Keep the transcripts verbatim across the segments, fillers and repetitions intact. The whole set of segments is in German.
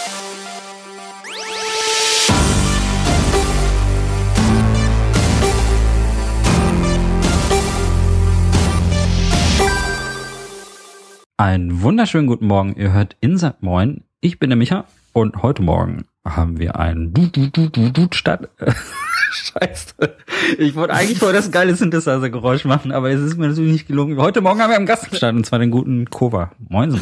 Einen wunderschönen guten Morgen. Ihr hört Insert Moin. Ich bin der Micha und heute Morgen haben wir einen du du du du du statt. Scheiße. Ich wollte eigentlich voll das geile Synthesizer-Geräusch machen, aber es ist mir natürlich nicht gelungen. Heute Morgen haben wir einen Gast am Start, und zwar den guten Kova. Moinsen.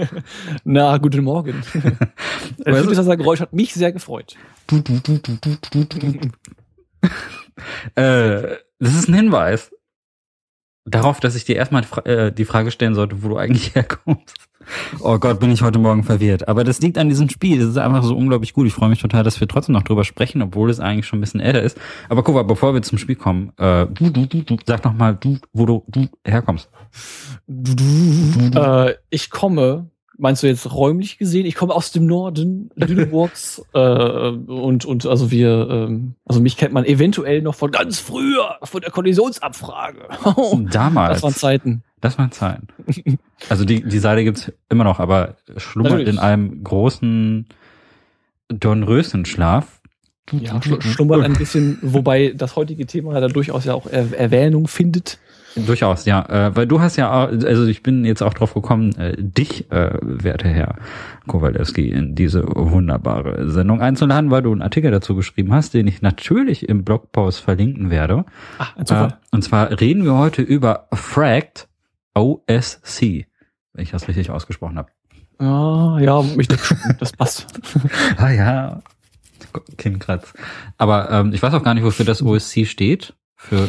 Na, guten Morgen. Das Synthesizer-Geräusch hat mich sehr gefreut. Du du du du du du du. äh, das ist ein Hinweis darauf, dass ich dir erstmal die, Fra- äh, die Frage stellen sollte, wo du eigentlich herkommst. Oh Gott, bin ich heute Morgen verwirrt. Aber das liegt an diesem Spiel. Das ist einfach so unglaublich gut. Ich freue mich total, dass wir trotzdem noch drüber sprechen, obwohl es eigentlich schon ein bisschen älter ist. Aber guck mal, bevor wir zum Spiel kommen, äh, du, du, du, du, sag noch mal, du, wo du, du herkommst. Du, du, du. Äh, ich komme, meinst du jetzt räumlich gesehen? Ich komme aus dem Norden, Lüneburgs, äh, und, und, also wir, ähm, also mich kennt man eventuell noch von ganz früher, von der Kollisionsabfrage. Damals. Das waren Zeiten. Das waren Zeiten. Also die, die Seite gibt's immer noch, aber schlummert Natürlich. in einem großen Dornröschenschlaf. Ja, schl- schlummert ein bisschen, wobei das heutige Thema da durchaus ja auch Er- Erwähnung findet. Durchaus, ja. Äh, weil du hast ja, auch, also ich bin jetzt auch drauf gekommen, äh, dich, äh, werter Herr Kowalewski, in diese wunderbare Sendung einzuladen, weil du einen Artikel dazu geschrieben hast, den ich natürlich im Blogpost verlinken werde. Ach, ein Zufall. Äh, und zwar reden wir heute über Fragged O S C, wenn ich das richtig ausgesprochen habe. Ah, ja, mich das passt. Ah ja, Kinnkratz. Aber ähm, ich weiß auch gar nicht, wofür das O S C steht. Für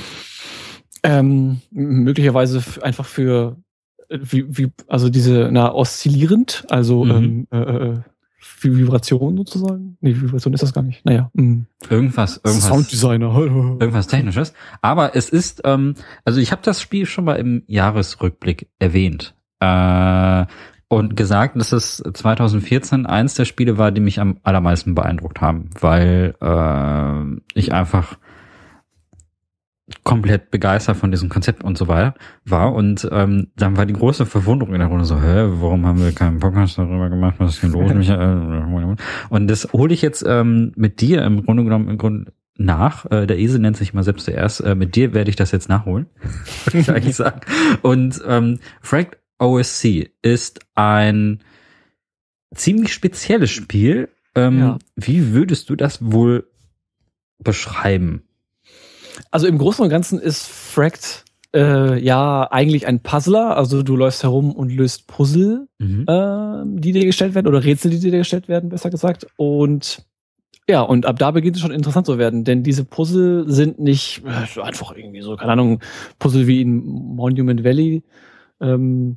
ähm, möglicherweise f- einfach für wie, wie also diese na oszillierend, also Mhm. ähm, äh, für Vibration sozusagen. Nee, Vibration ist das gar nicht. Naja, mh. irgendwas, irgendwas. Sounddesigner. Irgendwas Technisches. Aber es ist, ähm, also ich habe das Spiel schon mal im Jahresrückblick erwähnt. Äh, und gesagt, dass es zwanzig vierzehn eins der Spiele war, die mich am allermeisten beeindruckt haben, weil äh, ich einfach komplett begeistert von diesem Konzept und so weiter war. Und ähm, dann war die große Verwunderung in der Runde so, hä, warum haben wir keinen Podcast darüber gemacht? Was ist hier los, Michael? Und das hole ich jetzt ähm, mit dir im Grunde genommen im Grunde nach. Äh, der Esel nennt sich mal selbst zuerst. Äh, mit dir werde ich das jetzt nachholen, würde ich eigentlich sagen. Und ähm, Fragged O S C ist ein ziemlich spezielles Spiel. Ähm, Ja. Wie würdest du das wohl beschreiben? Also im Großen und Ganzen ist Fragged äh, ja eigentlich ein Puzzler. Also du läufst herum und löst Puzzle, Mhm. äh, die dir gestellt werden, oder Rätsel, die dir gestellt werden, besser gesagt. Und ja, und ab da beginnt es schon interessant zu werden, denn diese Puzzle sind nicht äh, einfach irgendwie so, keine Ahnung, Puzzle wie in Monument Valley, ähm,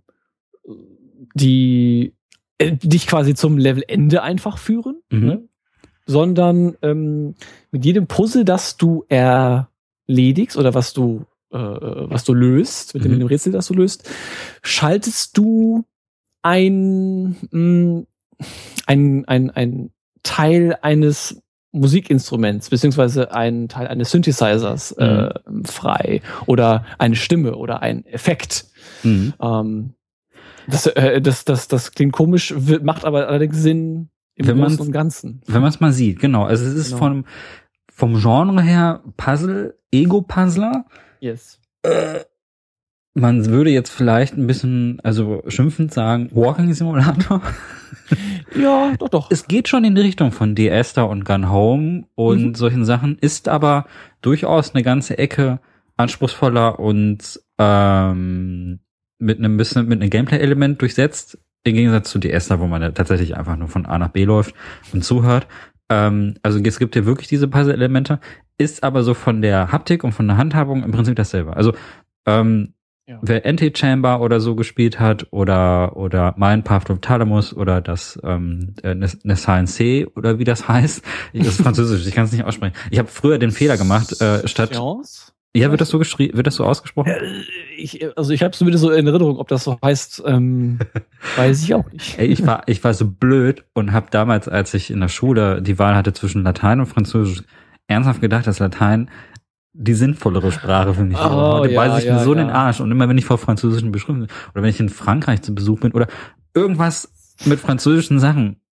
die äh, dich quasi zum Levelende einfach führen, Mhm. ne? Sondern ähm, mit jedem Puzzle, das du erledigst oder was du äh, was du löst, mit dem, Mhm. mit dem Rätsel, das du löst, schaltest du ein mh, ein ein ein Teil eines Musikinstruments beziehungsweise ein Teil eines Synthesizers äh, frei oder eine Stimme oder ein Effekt. Mhm. Ähm, das, äh, das, das, das klingt komisch, wird, macht aber allerdings Sinn im Wenn Großen man's- und Ganzen. Wenn man es mal sieht, genau. Also es ist Genau. vom, vom Genre her Puzzle, Ego-Puzzler. Yes. Man würde jetzt vielleicht ein bisschen, also schimpfend sagen, Walking Simulator. Ja, doch, doch. Es geht schon in die Richtung von The Esther und Gone Home und Mhm. solchen Sachen, ist aber durchaus eine ganze Ecke anspruchsvoller und ähm, mit einem bisschen, mit einem Gameplay-Element durchsetzt, im Gegensatz zu The Esther, wo man ja tatsächlich einfach nur von A nach B läuft und zuhört. Ähm, also es gibt ja wirklich diese Puzzle-Elemente, ist aber so von der Haptik und von der Handhabung im Prinzip dasselbe. Also ähm, Ja. wer Antichamber oder so gespielt hat oder oder Mind Path of Thalamus oder das ähm, Nessin C oder wie das heißt, das ist Französisch, ich kann es nicht aussprechen. Ich habe früher den Fehler gemacht, äh, statt Chance? ja, wird das so geschrieben, wird das so ausgesprochen? Äh, Ich, also ich habe es zumindest so in Erinnerung, ob das so heißt, ähm, weiß ich auch nicht. Ey, ich war ich war so blöd und habe damals, als ich in der Schule die Wahl hatte zwischen Latein und Französisch, ernsthaft gedacht, dass Latein die sinnvollere Sprache für mich. Oh, Heute ja, beiße ich ja, mir so ja. in den Arsch. Und immer wenn ich vor französischen Beschriften oder wenn ich in Frankreich zu Besuch bin oder irgendwas mit französischen Sachen,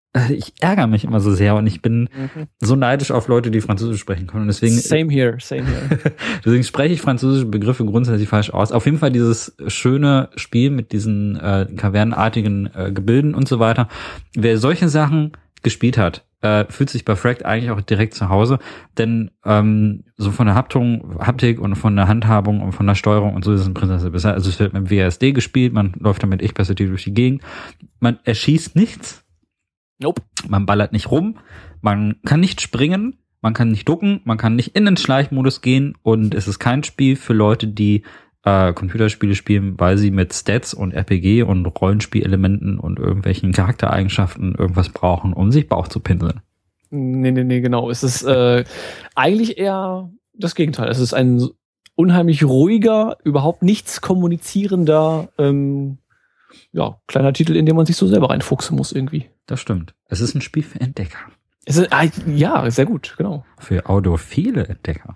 ich ärgere mich immer so sehr und ich bin mhm. so neidisch auf Leute, die Französisch sprechen können. Und deswegen, same here, same here. Deswegen spreche ich französische Begriffe grundsätzlich falsch aus. Auf jeden Fall dieses schöne Spiel mit diesen äh, kavernenartigen äh, Gebilden und so weiter. Wer solche Sachen gespielt hat, äh, fühlt sich bei Fracked eigentlich auch direkt zu Hause. Denn ähm, so von der Haptung, Haptik und von der Handhabung und von der Steuerung und so ist es im Prinzip besser. Also es wird mit W A S D gespielt, man läuft damit Ich-Perspektive durch die Gegend. Man erschießt nichts. Nope. Man ballert nicht rum, man kann nicht springen, man kann nicht ducken, man kann nicht in den Schleichmodus gehen und es ist kein Spiel für Leute, die äh, Computerspiele spielen, weil sie mit Stats und R P G und Rollenspielelementen und irgendwelchen Charaktereigenschaften irgendwas brauchen, um sich Bauch zu pinseln. Nee, nee, nee, genau. Es ist äh, eigentlich eher das Gegenteil. Es ist ein unheimlich ruhiger, überhaupt nichts kommunizierender ähm, ja, kleiner Titel, in dem man sich so selber reinfuchsen muss irgendwie. Das stimmt. Es ist ein Spiel für Entdecker. Es ist, ah, ja, sehr gut, genau. Für audiophile Entdecker.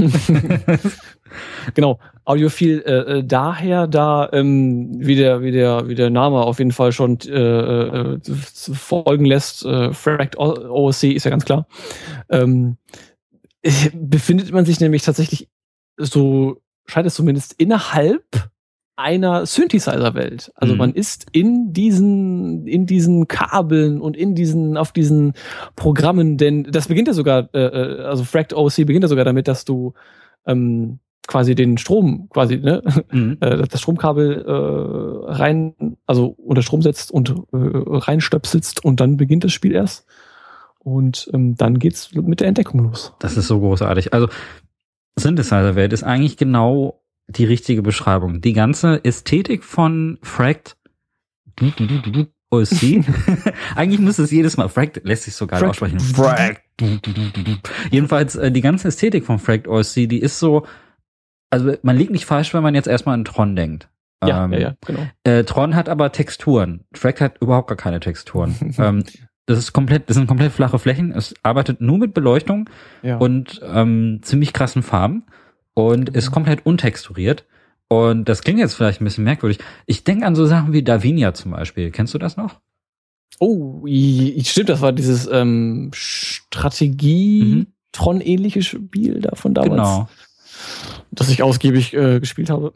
Genau, audiophil äh, daher, da ähm, wie der wie der wie der Name auf jeden Fall schon äh, äh, folgen lässt. Äh, Fracked O S C ist ja ganz klar. Ähm, befindet man sich nämlich tatsächlich, so scheint es zumindest, innerhalb einer Synthesizer-Welt. Also mhm. man ist in diesen, in diesen Kabeln und in diesen, auf diesen Programmen, denn das beginnt ja sogar, äh, also Fracked O S C beginnt ja sogar damit, dass du ähm, quasi den Strom, quasi, ne, mhm. äh, das Stromkabel äh, rein, also unter Strom setzt und äh, reinstöpselst und dann beginnt das Spiel erst. Und ähm, dann geht's mit der Entdeckung los. Das ist so großartig. Also Synthesizer-Welt ist eigentlich genau die richtige Beschreibung. Die ganze Ästhetik von Fracked O S C. Eigentlich müsste es jedes Mal, Fracked lässt sich so geil aussprechen. Fracked. Jedenfalls, äh, die ganze Ästhetik von Fracked O S C, die ist so, also man liegt nicht falsch, wenn man jetzt erstmal an Tron denkt. Ja, ähm, ja, ja, genau. Äh, Tron hat aber Texturen. Fracked hat überhaupt gar keine Texturen. ähm, das ist komplett, das sind komplett flache Flächen. Es arbeitet nur mit Beleuchtung ja. und ähm, ziemlich krassen Farben. Und mhm. ist komplett untexturiert. Und das klingt jetzt vielleicht ein bisschen merkwürdig. Ich denke an so Sachen wie Davinia zum Beispiel. Kennst du das noch? Oh, stimmt, das war dieses ähm, Strategie-Tron-ähnliche Spiel da von damals. Genau. Das ich ausgiebig äh, gespielt habe.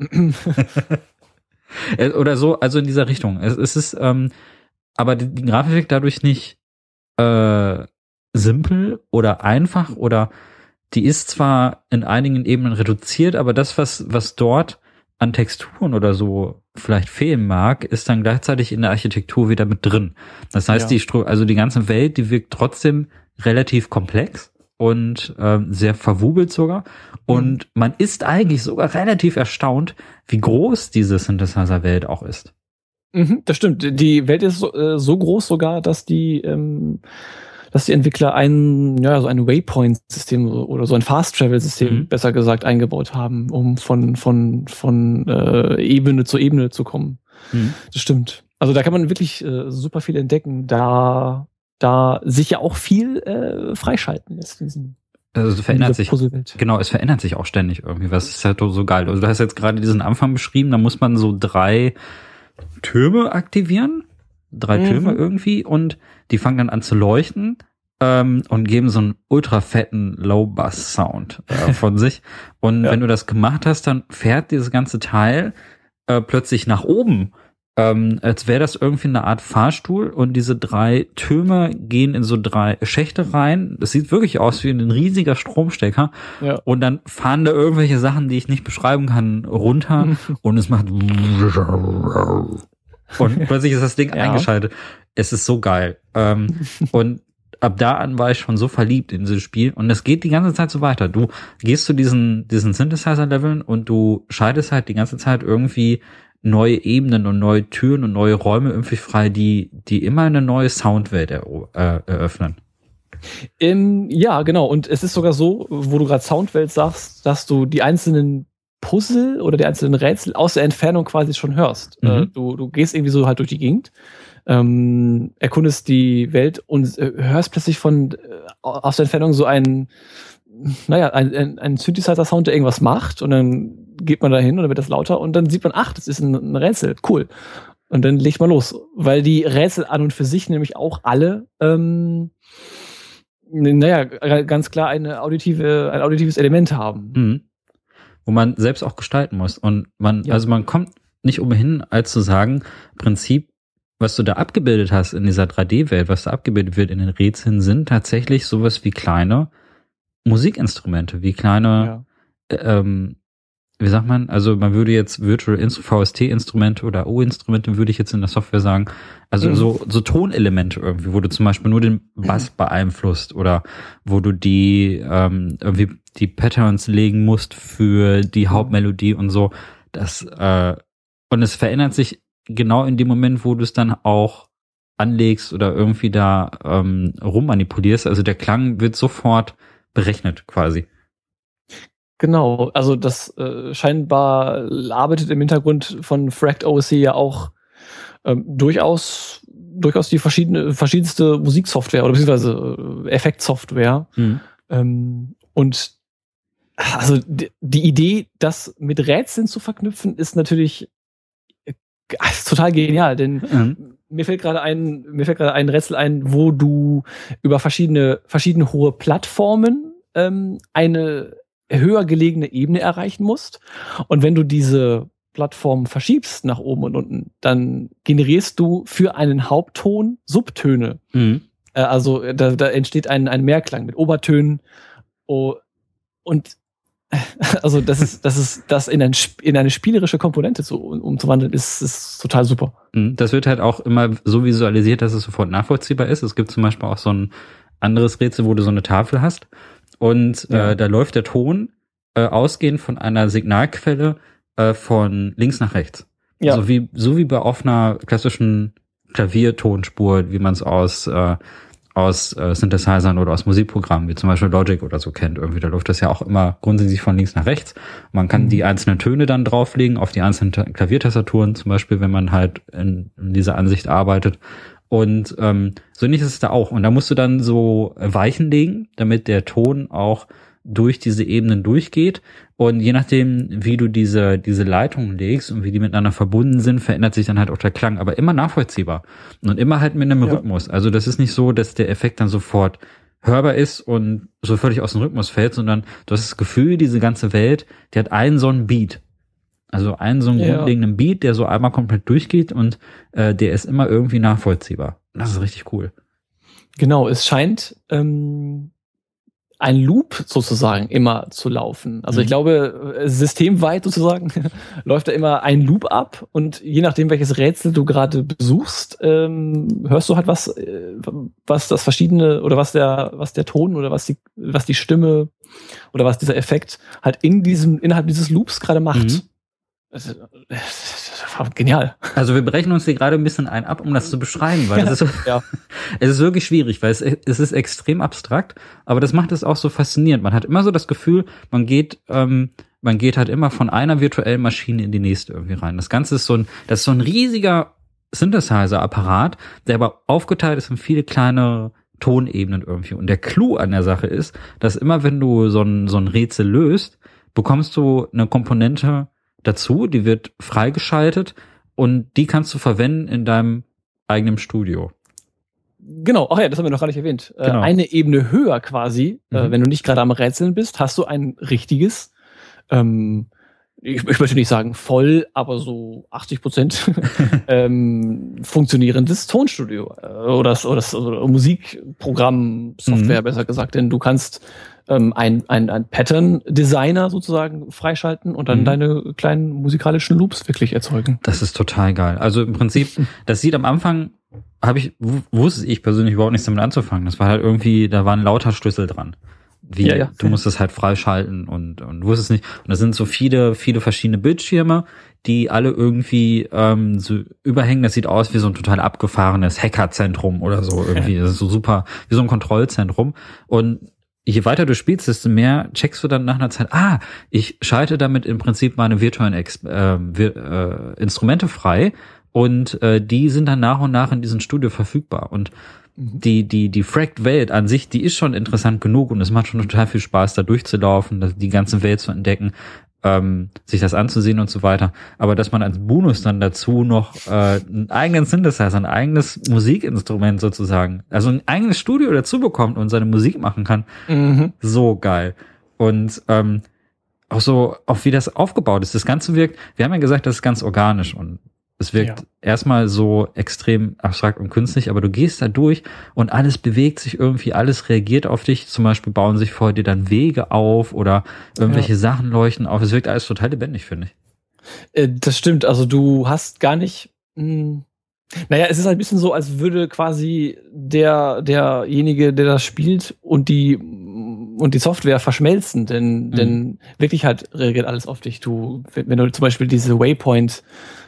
Oder so, also in dieser Richtung. Es, es ist, ähm, aber die, die Grafik wirkt dadurch nicht äh, simpel oder einfach oder die ist zwar in einigen Ebenen reduziert, aber das, was, was dort an Texturen oder so vielleicht fehlen mag, ist dann gleichzeitig in der Architektur wieder mit drin. Das heißt, ja. die Stru- also die ganze Welt, die wirkt trotzdem relativ komplex und ähm, sehr verwubelt sogar. Und mhm. man ist eigentlich sogar relativ erstaunt, wie groß diese Synthesizer-Welt auch ist. Mhm, das stimmt. Die Welt ist so, äh, so groß sogar, dass die ähm dass die Entwickler ein, ja, so ein Waypoint-System oder so ein Fast-Travel-System, mhm. besser gesagt, eingebaut haben, um von, von, von äh, Ebene zu Ebene zu kommen. Mhm. Das stimmt. Also da kann man wirklich äh, super viel entdecken, da, da sich ja auch viel äh, freischalten lässt. Diesen, also es verändert sich, genau, es verändert sich auch ständig irgendwie, was ist halt so geil. Also du hast jetzt gerade diesen Anfang beschrieben, da muss man so drei Türme aktivieren. Drei mhm. Türme irgendwie und die fangen dann an zu leuchten ähm, und geben so einen ultra fetten Low-Bass-Sound äh, von sich. Und ja. wenn du das gemacht hast, dann fährt dieses ganze Teil äh, plötzlich nach oben, ähm, als wäre das irgendwie eine Art Fahrstuhl und diese drei Türme gehen in so drei Schächte rein. Das sieht wirklich aus wie ein riesiger Stromstecker. Ja. Und dann fahren da irgendwelche Sachen, die ich nicht beschreiben kann, runter und es macht und plötzlich ist das Ding ja. eingeschaltet. Es ist so geil. Ähm, und ab da an war ich schon so verliebt in dieses Spiel. Und es geht die ganze Zeit so weiter. Du gehst zu diesen, diesen Synthesizer-Leveln und du schaltest halt die ganze Zeit irgendwie neue Ebenen und neue Türen und neue Räume irgendwie frei, die, die immer eine neue Soundwelt er, äh, eröffnen. Ähm, ja, genau. Und es ist sogar so, wo du gerade Soundwelt sagst, dass du die einzelnen Puzzle oder die einzelnen Rätsel aus der Entfernung quasi schon hörst. Mhm. Äh, du, du gehst irgendwie so halt durch die Gegend, ähm, erkundest die Welt und äh, hörst plötzlich von äh, aus der Entfernung so einen, naja, ein, ein, ein Synthesizer-Sound, der irgendwas macht und dann geht man da hin und dann wird das lauter und dann sieht man, ach, das ist ein, ein Rätsel, cool. Und dann legt man los. Weil die Rätsel an und für sich nämlich auch alle, ähm, naja, ganz klar eine auditive, ein auditives Element haben. Mhm. Wo man selbst auch gestalten muss. Und man, ja. also man kommt nicht umhin, als zu sagen, im Prinzip, was du da abgebildet hast in dieser drei D-Welt, was da abgebildet wird in den Rätseln, sind tatsächlich sowas wie kleine Musikinstrumente, wie kleine, ja. ähm, wie sagt man, also man würde jetzt Virtual V S T-Instrumente oder O-Instrumente, würde ich jetzt in der Software sagen, also mhm. so so Tonelemente irgendwie, wo du zum Beispiel nur den Bass mhm. beeinflusst oder wo du die ähm, irgendwie die Patterns legen musst für die Hauptmelodie und so. Das äh, und es verändert sich genau in dem Moment, wo du es dann auch anlegst oder irgendwie da ähm, rummanipulierst. Also der Klang wird sofort berechnet quasi. Genau, also das äh, scheinbar arbeitet im Hintergrund von Fract O S C ja auch ähm, durchaus durchaus die verschiedene verschiedenste Musiksoftware oder beziehungsweise äh, Effektsoftware. Mhm. Ähm, und also die, die Idee, das mit Rätseln zu verknüpfen, ist natürlich äh, ist total genial, denn mhm. mir fällt gerade ein mir fällt gerade ein Rätsel ein, wo du über verschiedene verschiedene hohe Plattformen ähm, eine höher gelegene Ebene erreichen musst. Und wenn du diese Plattform verschiebst nach oben und unten, dann generierst du für einen Hauptton Subtöne. Mhm. Äh, also da, da entsteht ein, ein Mehrklang mit Obertönen. Oh, und also das ist, das ist, das in, ein, in eine spielerische Komponente zu, umzuwandeln, ist, ist total super. Das wird halt auch immer so visualisiert, dass es sofort nachvollziehbar ist. Es gibt zum Beispiel auch so ein anderes Rätsel, wo du so eine Tafel hast. Und ja. äh, da läuft der Ton äh, ausgehend von einer Signalquelle äh, von links nach rechts. Ja. Also wie, so wie bei auf einer klassischen Klaviertonspur, wie man es aus äh, aus äh, Synthesizern oder aus Musikprogrammen, wie zum Beispiel Logic oder so kennt. Irgendwie, da läuft das ja auch immer grundsätzlich von links nach rechts. Man kann mhm. die einzelnen Töne dann drauflegen auf die einzelnen Klaviertastaturen, zum Beispiel, wenn man halt in, in dieser Ansicht arbeitet. Und ähm, so ähnlich ist es da auch. Und da musst du dann so Weichen legen, damit der Ton auch durch diese Ebenen durchgeht. Und je nachdem, wie du diese diese Leitungen legst und wie die miteinander verbunden sind, verändert sich dann halt auch der Klang. Aber immer nachvollziehbar. Und immer halt mit einem ja. Rhythmus. Also das ist nicht so, dass der Effekt dann sofort hörbar ist und so völlig aus dem Rhythmus fällt, sondern du hast das Gefühl, diese ganze Welt, die hat einen so einen Beat. Also einen so einen ja. grundlegenden Beat, der so einmal komplett durchgeht und äh, der ist immer irgendwie nachvollziehbar. Das ist richtig cool. Genau, es scheint ähm, ein Loop sozusagen immer zu laufen. Also mhm. ich glaube, systemweit sozusagen läuft da immer ein Loop ab und je nachdem, welches Rätsel du gerade besuchst, ähm, hörst du halt was, äh, was das verschiedene oder was der, was der Ton oder was die, was die Stimme oder was dieser Effekt halt in diesem, innerhalb dieses Loops gerade macht. Mhm. Das ist, das war genial. Also wir brechen uns hier gerade ein bisschen ein ab, um das zu beschreiben, weil das ist, ja. es ist wirklich schwierig, weil es, es ist extrem abstrakt, aber das macht es auch so faszinierend. Man hat immer so das Gefühl, man geht, ähm, man geht halt immer von einer virtuellen Maschine in die nächste irgendwie rein. Das Ganze ist so ein, das ist so ein riesiger Synthesizer-Apparat, der aber aufgeteilt ist in viele kleine Tonebenen irgendwie. Und der Clou an der Sache ist, dass immer wenn du so ein, so ein Rätsel löst, bekommst du eine Komponente dazu, die wird freigeschaltet und die kannst du verwenden in deinem eigenen Studio. Genau, ach ja, das haben wir noch gar nicht erwähnt. Genau. Äh, eine Ebene höher quasi, mhm. äh, wenn du nicht gerade am Rätseln bist, hast du ein richtiges, ähm, ich, ich möchte nicht sagen voll, aber so achtzig Prozent ähm, funktionierendes Tonstudio äh, oder, oder, oder Musikprogramm, Software mhm. besser gesagt, denn du kannst ähm, ein, ein, ein Pattern-Designer sozusagen freischalten und dann mhm. deine kleinen musikalischen Loops wirklich erzeugen. Das ist total geil. Also im Prinzip, das sieht am Anfang, habe ich, wusste ich persönlich überhaupt nichts damit anzufangen. Das war halt irgendwie, da waren lauter Schlüssel dran. Wie, ja, ja. Du musst es halt freischalten und, und wusstest nicht. Und das sind so viele, viele verschiedene Bildschirme, die alle irgendwie ähm, so überhängen. Das sieht aus wie so ein total abgefahrenes Hackerzentrum oder so irgendwie. Das ist so super, wie so ein Kontrollzentrum. Und je weiter du spielst, desto mehr checkst du dann nach einer Zeit, ah, ich schalte damit im Prinzip meine virtuellen Ex- äh, vir- äh, Instrumente frei und äh, die sind dann nach und nach in diesem Studio verfügbar. Und die die die Fract-Welt an sich, die ist schon interessant genug und es macht schon total viel Spaß, da durchzulaufen, die ganze Welt zu entdecken. ähm, sich das anzusehen und so weiter. Aber dass man als Bonus dann dazu noch äh, einen eigenen Synthesizer, ein eigenes Musikinstrument sozusagen, also ein eigenes Studio dazu bekommt und seine Musik machen kann, mhm. so geil. Und ähm, auch so, auch wie das aufgebaut ist. Das Ganze wirkt, wir haben ja gesagt, das ist ganz organisch und es wirkt ja. erstmal so extrem abstrakt und künstlich, aber du gehst da durch und alles bewegt sich irgendwie, alles reagiert auf dich. Zum Beispiel bauen sich vor dir dann Wege auf oder irgendwelche ja. Sachen leuchten auf. Es wirkt alles total lebendig, finde ich. Äh, das stimmt. Also du hast gar nicht, mh, naja, es ist halt ein bisschen so, als würde quasi der, derjenige, der das spielt und die, und die Software verschmelzen, denn, mhm. denn wirklich halt reagiert alles auf dich. Du, wenn du zum Beispiel diese Waypoint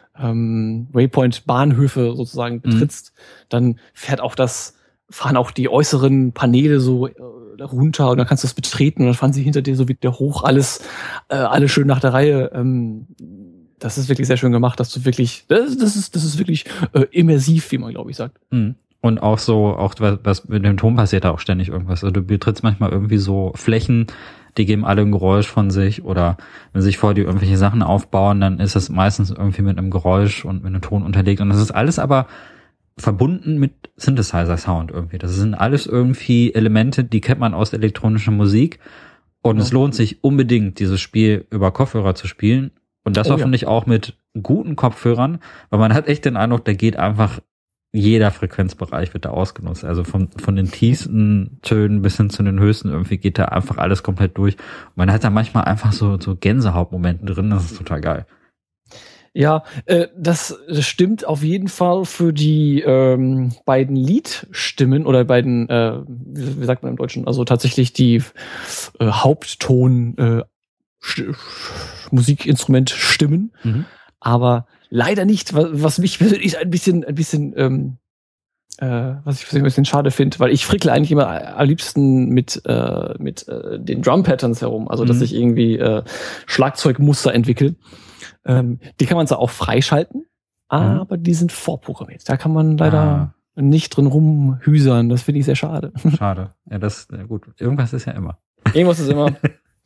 Ähm, Waypoint-Bahnhöfe sozusagen betrittst, mhm. dann fährt auch das, fahren auch die äußeren Paneele so äh, runter und dann kannst du es betreten und dann fahren sie hinter dir so wieder hoch, alles, äh, alles schön nach der Reihe. Ähm, das ist wirklich sehr schön gemacht, dass du wirklich, das, das ist, das ist wirklich äh, immersiv, wie man glaube ich sagt. Mhm. Und auch so, auch was, was mit dem Ton passiert da auch ständig irgendwas. Also du betrittst manchmal irgendwie so Flächen, die geben alle ein Geräusch von sich oder wenn sich vor dir irgendwelche Sachen aufbauen, dann ist das meistens irgendwie mit einem Geräusch und mit einem Ton unterlegt und das ist alles aber verbunden mit Synthesizer-Sound irgendwie. Das sind alles irgendwie Elemente, die kennt man aus elektronischer Musik und ja. es lohnt sich unbedingt, dieses Spiel über Kopfhörer zu spielen und das oh, hoffentlich ja. auch mit guten Kopfhörern, weil man hat echt den Eindruck, da geht einfach jeder Frequenzbereich wird da ausgenutzt. Also von, von den tiefsten Tönen bis hin zu den höchsten irgendwie geht da einfach alles komplett durch. Und man hat da manchmal einfach so, so Gänsehautmomente drin. Das ist total geil. Ja, äh, das, das stimmt auf jeden Fall für die ähm, beiden Liedstimmen oder beiden, äh, wie, wie sagt man im Deutschen, also tatsächlich die äh, Hauptton äh, St- Musikinstrumentstimmen. Mhm. Aber leider nicht, was mich persönlich ein bisschen, ein bisschen, ähm, äh, was ich ein bisschen schade finde, weil ich frickle eigentlich immer am liebsten mit, äh, mit äh, den Drum-Patterns herum, also dass mhm. ich irgendwie äh, Schlagzeugmuster entwickle. Ähm, die kann man zwar auch freischalten, aber mhm. die sind vorprogrammiert. Da kann man leider ah. nicht drin rumhüsern. Das finde ich sehr schade. Schade. Ja, das, ja gut. Irgendwas ist ja immer. Irgendwas ist immer.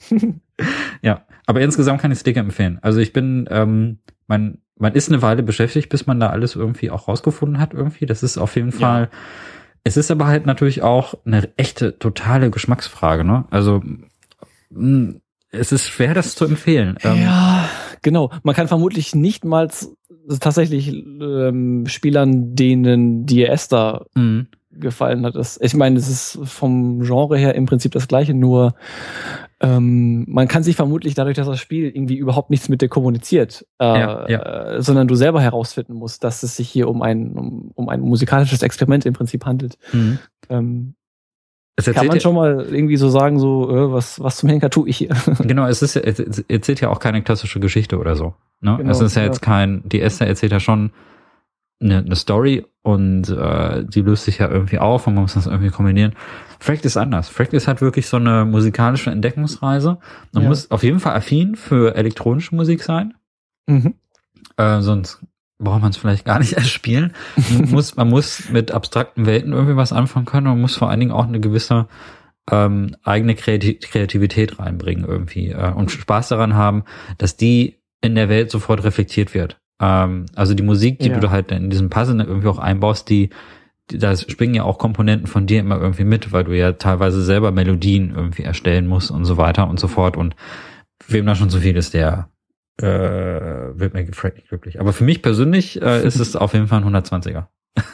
Ja, aber insgesamt kann ich es dir empfehlen. Also ich bin, ähm, man, man ist eine Weile beschäftigt, bis man da alles irgendwie auch rausgefunden hat irgendwie. Das ist auf jeden Fall, ja. Es ist aber halt natürlich auch eine echte, totale Geschmacksfrage, ne? Also mh, es ist schwer, das zu empfehlen. Ähm, ja, genau. Man kann vermutlich nicht mal tatsächlich ähm, Spielern, denen D S da mhm. gefallen hat. Das, ich meine, es ist vom Genre her im Prinzip das Gleiche, nur ähm, man kann sich vermutlich dadurch, dass das Spiel irgendwie überhaupt nichts mit dir kommuniziert, äh, ja, ja. Äh, sondern du selber herausfinden musst, dass es sich hier um ein um, um ein musikalisches Experiment im Prinzip handelt. Mhm. Ähm, kann man schon mal irgendwie so sagen, so äh, was was zum Henker tue ich hier? Genau, es ist es erzählt ja auch keine klassische Geschichte oder so. Ne? Genau, es ist ja, ja jetzt kein, die Esther erzählt ja schon eine, eine Story und äh, die löst sich ja irgendwie auf und man muss das irgendwie kombinieren. Fracked ist anders. Fracked ist halt wirklich so eine musikalische Entdeckungsreise. Man ja. muss auf jeden Fall affin für elektronische Musik sein. Mhm. Äh, sonst braucht man es vielleicht gar nicht erst spielen. Man muss, man muss mit abstrakten Welten irgendwie was anfangen können und man muss vor allen Dingen auch eine gewisse ähm, eigene Kreati- Kreativität reinbringen irgendwie äh, und Spaß daran haben, dass die in der Welt sofort reflektiert wird. Ähm, also die Musik, die ja. du halt in diesem Puzzle irgendwie auch einbaust, die, die da springen ja auch Komponenten von dir immer irgendwie mit, weil du ja teilweise selber Melodien irgendwie erstellen musst und so weiter und so fort. Und wem da schon so viel ist, der äh, wird mir gefragt nicht glücklich. Aber für mich persönlich äh, ist es auf jeden Fall ein hundertzwanziger.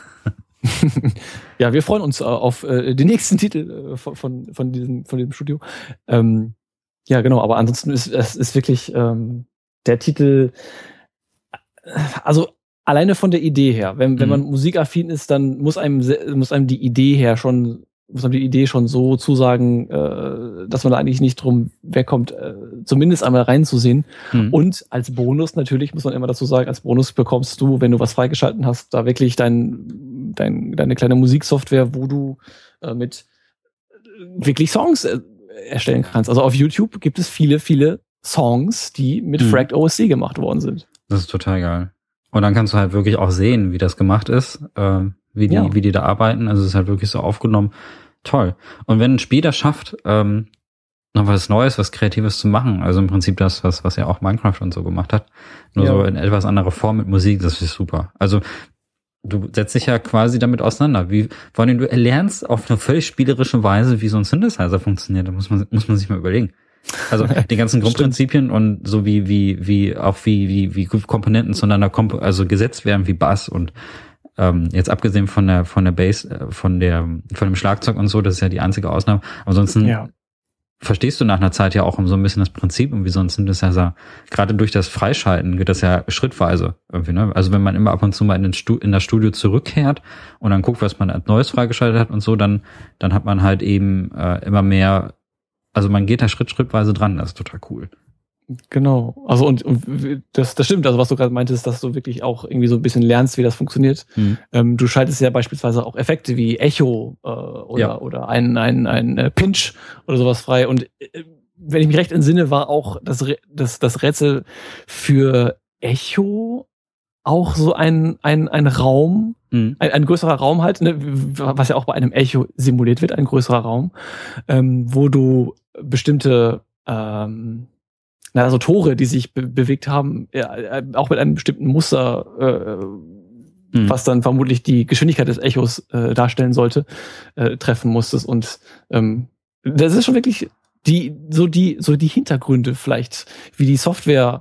Ja, wir freuen uns äh, auf äh, den nächsten Titel äh, von, von, von, diesem, von diesem Studio. Ähm, ja, genau, aber ansonsten ist es ist wirklich ähm, der Titel, also alleine von der Idee her, wenn, wenn man mhm. musikaffin ist, dann muss einem muss einem die Idee her schon muss einem die Idee schon so zusagen, äh, dass man da eigentlich nicht drum wegkommt, äh, zumindest einmal reinzusehen. Mhm. Und als Bonus natürlich muss man immer dazu sagen, als Bonus bekommst du, wenn du was freigeschalten hast, da wirklich dein, dein deine kleine Musiksoftware, wo du äh, mit wirklich Songs äh, erstellen kannst. Also auf YouTube gibt es viele, viele Songs, die mit mhm. Fracked O S C gemacht worden sind. Das ist total geil. Und dann kannst du halt wirklich auch sehen, wie das gemacht ist, äh, wie die, ja. wie die da arbeiten. Also es ist halt wirklich so aufgenommen. Toll. Und wenn ein Spiel das schafft, ähm, noch was Neues, was Kreatives zu machen. Also im Prinzip das, was, was ja auch Minecraft und so gemacht hat. Nur ja. so in etwas anderer Form mit Musik, das ist super. Also du setzt dich ja quasi damit auseinander. Wie, vor allem du erlernst auf eine völlig spielerische Weise, wie so ein Synthesizer funktioniert. Da muss man, muss man sich mal überlegen. Also die ganzen Grundprinzipien und so wie, wie, wie, auch wie, wie, wie Komponenten zueinander komp- also gesetzt werden, wie Bass und ähm, jetzt abgesehen von der, von der Bass, äh, von der, von dem Schlagzeug und so, das ist ja die einzige Ausnahme. Ansonsten ja. verstehst du nach einer Zeit ja auch so ein bisschen das Prinzip und wie so ein Synthesizer, gerade durch das Freischalten geht das ja schrittweise irgendwie, ne? Also wenn man immer ab und zu mal in, den Stu- in das Studio zurückkehrt und dann guckt, was man als Neues freigeschaltet hat und so, dann, dann hat man halt eben äh, immer mehr, also man geht da Schritt, schrittweise dran, das ist total cool. Genau, also und, und das, das stimmt, also was du gerade meintest, dass du wirklich auch irgendwie so ein bisschen lernst, wie das funktioniert. Mhm. Ähm, du schaltest ja beispielsweise auch Effekte wie Echo äh, oder ja. oder ein ein ein äh, Pinch oder sowas frei. Und äh, wenn ich mich recht entsinne, war auch das das das Rätsel für Echo auch so ein ein ein Raum, mhm. ein, ein größerer Raum halt, ne, was ja auch bei einem Echo simuliert wird, ein größerer Raum, ähm, wo du bestimmte ähm, also Tore, die sich be- bewegt haben, ja, auch mit einem bestimmten Muster, äh, mhm. was dann vermutlich die Geschwindigkeit des Echos äh, darstellen sollte, äh, treffen musstest. Und ähm, das ist schon wirklich die so die so die Hintergründe vielleicht, wie die Software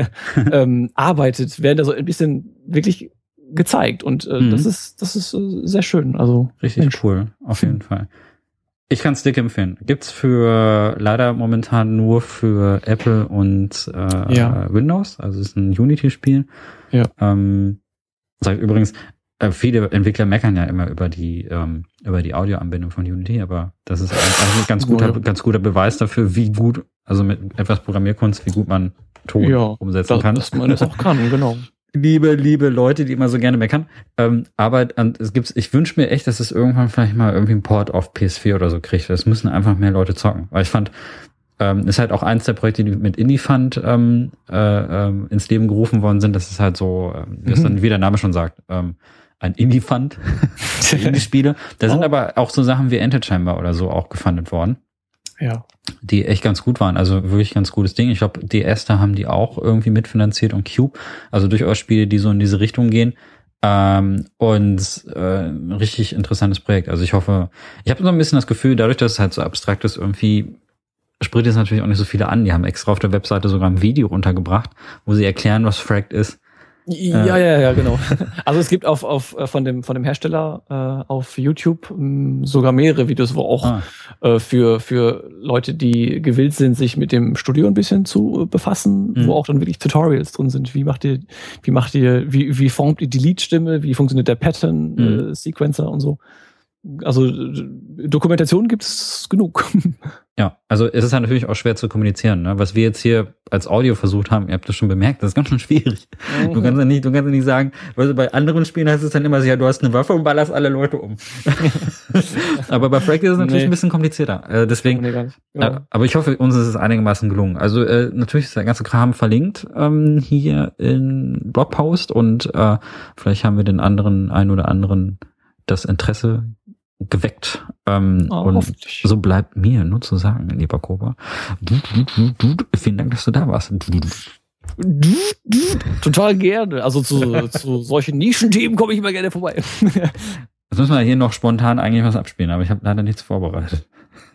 ähm, arbeitet, werden da so ein bisschen wirklich gezeigt. Und äh, mhm. das ist das ist äh, sehr schön. Also richtig Mensch. Cool, auf jeden mhm. Fall. Ich kann es dick empfehlen. Gibt's für leider momentan nur für Apple und äh, ja. Windows. Also es ist ein Unity-Spiel. Ja. Ähm, sag übrigens, äh, viele Entwickler meckern ja immer über die ähm, über die Audioanbindung von Unity, aber das ist eigentlich ein ganz guter, oh, ja. ganz guter Beweis dafür, wie gut, also mit etwas Programmierkunst, wie gut man Ton ja, umsetzen das, kann. Dass man es auch kann, genau. Liebe, liebe Leute, die immer so gerne meckern. Ähm, aber ähm, es gibt's, ich wünsche mir echt, dass es irgendwann vielleicht mal irgendwie einen Port auf P S vier oder so kriegt. Das müssen einfach mehr Leute zocken. Weil ich fand, ähm, ist halt auch eins der Projekte, die mit Indie Fund ähm, äh, ähm, ins Leben gerufen worden sind. Das ist halt so, ähm, wie es mhm. dann, wie der Name schon sagt, ähm, ein Indie Fund für Indie-Spiele. Da oh. sind aber auch so Sachen wie Enter Chamber oder so auch gefundet worden. Ja. Die echt ganz gut waren, also wirklich ganz gutes Ding. Ich glaube, D S, da haben die auch irgendwie mitfinanziert und Cube, also durchaus Spiele, die so in diese Richtung gehen. Ähm, und äh, ein richtig interessantes Projekt. Also ich hoffe, ich habe so ein bisschen das Gefühl, dadurch, dass es halt so abstrakt ist, irgendwie spricht es natürlich auch nicht so viele an. Die haben extra auf der Webseite sogar ein Video runtergebracht, wo sie erklären, was Fracked ist. Ja, ja, ja, genau. Also es gibt auf, auf von dem von dem Hersteller äh, auf YouTube mh, sogar mehrere Videos, wo auch ah. äh, für für Leute, die gewillt sind, sich mit dem Studio ein bisschen zu äh, befassen, mhm. wo auch dann wirklich Tutorials drin sind. Wie macht ihr, wie macht ihr, wie wie formt ihr die Lead-Stimme, wie funktioniert der Pattern mhm. äh, Sequencer und so. Also Dokumentation gibt's genug. Ja, also es ist ja natürlich auch schwer zu kommunizieren, ne? Was wir jetzt hier als Audio versucht haben, ihr habt das schon bemerkt, das ist ganz schön schwierig. Mhm. Du kannst ja nicht, du kannst ja nicht sagen, weil also bei anderen Spielen heißt es dann immer so, ja, du hast eine Waffe und ballerst alle Leute um. Aber bei Fractal ist es natürlich nee. ein bisschen komplizierter. Äh, deswegen, nee, gar nicht. Ja. Äh, aber ich hoffe, uns ist es einigermaßen gelungen. Also äh, natürlich ist der ganze Kram verlinkt ähm, hier in Blogpost und äh, vielleicht haben wir den anderen, einen oder anderen das Interesse geweckt. Ähm, oh, und so bleibt mir nur zu sagen, lieber Koba, du, du, du, du, vielen Dank, dass du da warst. Du, du, du. Total gerne. Also zu, zu solchen Nischenthemen komme ich immer gerne vorbei. Jetzt müssen wir hier noch spontan eigentlich was abspielen, aber ich habe leider nichts vorbereitet.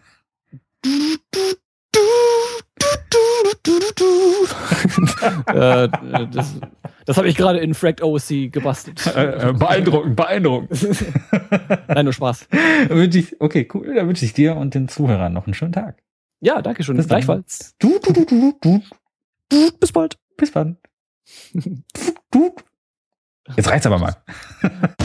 äh, das das habe ich gerade in Fracked O S C gebastelt. Äh, äh, beeindruckend, beeindruckend. Nein, nur Spaß. Wünsche ich, okay, cool. Dann wünsche ich dir und den Zuhörern noch einen schönen Tag. Ja, danke schön. Bis gleichfalls. Du, du, du, du, du. Bis bald. Bis bald. Du. Jetzt reicht's aber mal.